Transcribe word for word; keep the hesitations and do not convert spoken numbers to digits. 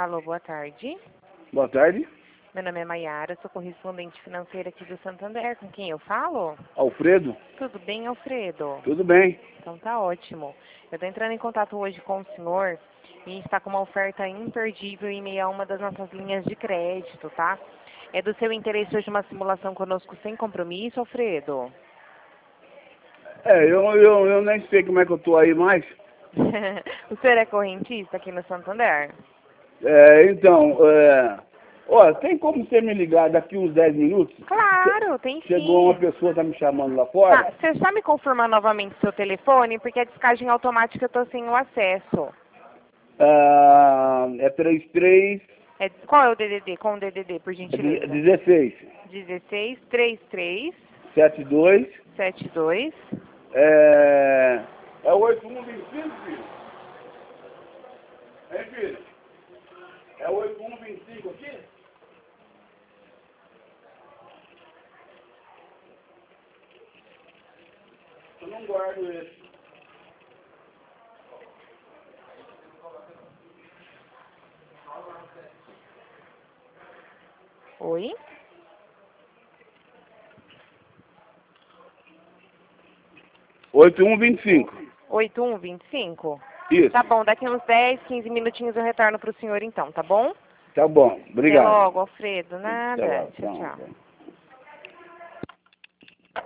Alô, boa tarde. Boa tarde. Meu nome é Maiara, sou correspondente financeira aqui do Santander. Com quem eu falo? Alfredo? Tudo bem, Alfredo? Tudo bem. Então tá ótimo. Eu estou entrando em contato hoje com o senhor e a gente está com uma oferta imperdível em meio a uma das nossas linhas de crédito, tá? É do seu interesse hoje uma simulação conosco sem compromisso, Alfredo? É, eu, eu, eu nem sei como é que eu tô aí mais. O senhor é correntista aqui no Santander? É, então, é... Ó, tem como você me ligar daqui uns dez minutos? Claro, tem sim. Chegou uma pessoa, tá me chamando lá fora. Tá, você só me confirmar novamente seu telefone, porque a descagem automática eu tô sem o acesso. Ah, é três três... É, qual é o D D D? Com o D D D, por gentileza? dezesseis. dezesseis, trinta e três, setenta e dois. setenta e dois. É... É oito um vinte e cinco, filho? Hein, filho? É oito um vinte e cinco aqui? Eu não guardo esse. Oi? oito um vinte e cinco. oito um vinte e cinco? Isso. Tá bom, daqui uns dez, quinze minutinhos eu retorno pro senhor então, tá bom? Tá bom. Até Obrigado. logo, Alfredo. Até Nada. lá. Tchau, Tchau, tchau. tchau.